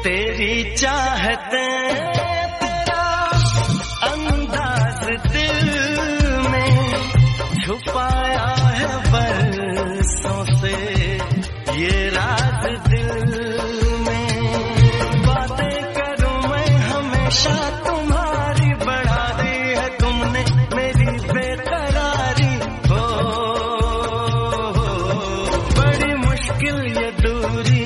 तेरी चाहते तेरा अंदाज दिल में छुपाया है बरसों से ये राज दिल में। बातें करूं मैं हमेशा तुम्हारी, बढ़ा दी है तुमने मेरी बेकरारी। हो बड़ी मुश्किल ये दूरी